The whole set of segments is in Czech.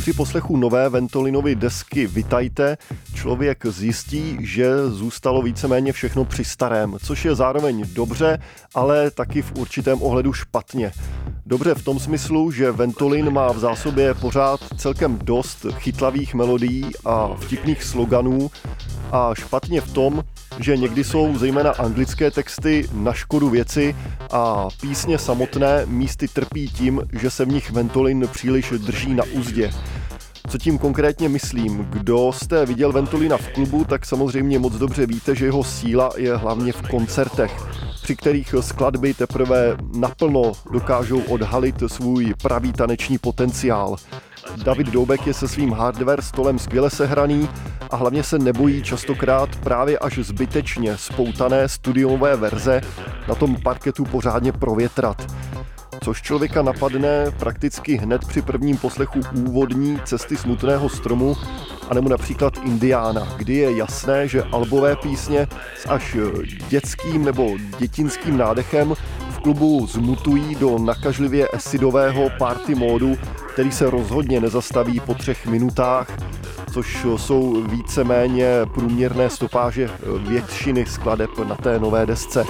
Při poslechu nové Ventolinovy desky Vitajte člověk zjistí, že zůstalo víceméně všechno při starém, což je zároveň dobře, ale taky v určitém ohledu špatně. Dobře v tom smyslu, že Ventolin má v zásobě pořád celkem dost chytlavých melodií a vtipných sloganů a špatně v tom, že někdy jsou zejména anglické texty na škodu věci a písně samotné místy trpí tím, že se v nich Ventolin příliš drží na uzdě. Co tím konkrétně myslím? Kdo jste viděl Ventolina v klubu, tak samozřejmě moc dobře víte, že jeho síla je hlavně v koncertech, při kterých skladby teprve naplno dokážou odhalit svůj pravý taneční potenciál. David Doubek je se svým hardware stolem skvěle sehraný a hlavně se nebojí častokrát právě až zbytečně spoutané studiové verze na tom parketu pořádně provětrat. Což člověka napadne prakticky hned při prvním poslechu úvodní Cesty smutného stromu, anebo například Indiána, kdy je jasné, že albové písně s až dětským nebo dětinským nádechem v klubu zmutují do nakažlivě acidového party módu, který se rozhodně nezastaví po 3 minutách, což jsou víceméně průměrné stopáže většiny skladeb na té nové desce.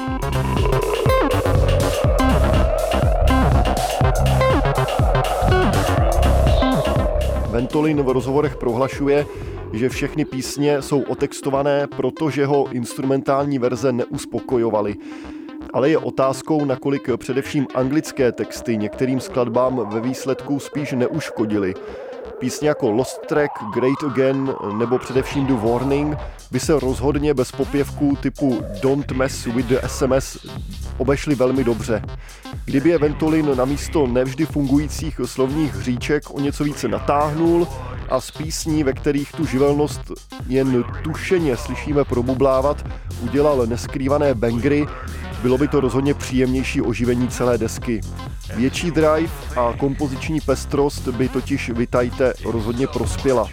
Ventolin v rozhovorech prohlašuje, že všechny písně jsou otextované, protože ho instrumentální verze neuspokojovaly. Ale je otázkou, nakolik především anglické texty některým skladbám ve výsledku spíš neuškodily. Písně jako Lost Track, Great Again nebo především The Warning by se rozhodně bez popěvků typu Don't Mess with the SMS obešly velmi dobře. Kdyby je Ventolin namísto nevždy fungujících slovních hříček o něco více natáhnul a z písní, ve kterých tu živelnost jen tušeně slyšíme probublávat, udělal neskrývané bangry, bylo by to rozhodně příjemnější oživení celé desky. Větší drive a kompoziční pestrost by totiž Vitajte rozhodně prospěla.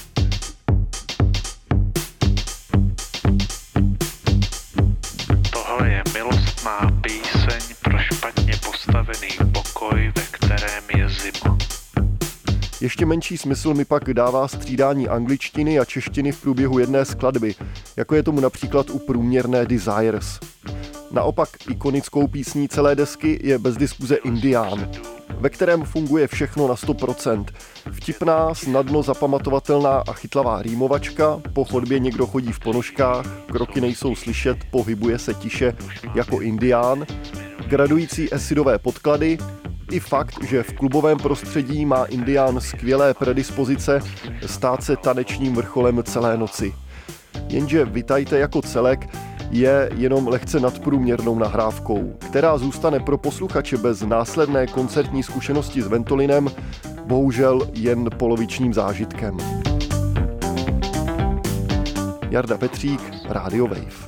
Tohle je milostná píseň pro špatně postavený pokoj, ve kterém je zima. Ještě menší smysl mi pak dává střídání angličtiny a češtiny v průběhu jedné skladby, jako je tomu například u průměrné Desires. Naopak ikonickou písní celé desky je bez diskuze Indián, ve kterém funguje všechno na 100%. Vtipná, snadno zapamatovatelná a chytlavá rýmovačka, po chodbě někdo chodí v ponožkách, kroky nejsou slyšet, pohybuje se tiše jako Indián, gradující acidové podklady, i fakt, že v klubovém prostředí má Indián skvělé predispozice stát se tanečním vrcholem celé noci. Jenže Vitajte jako celek je jenom lehce nadprůměrnou nahrávkou, která zůstane pro posluchače bez následné koncertní zkušenosti s Ventolinem bohužel jen polovičním zážitkem. Jarda Petřík, Radio Wave.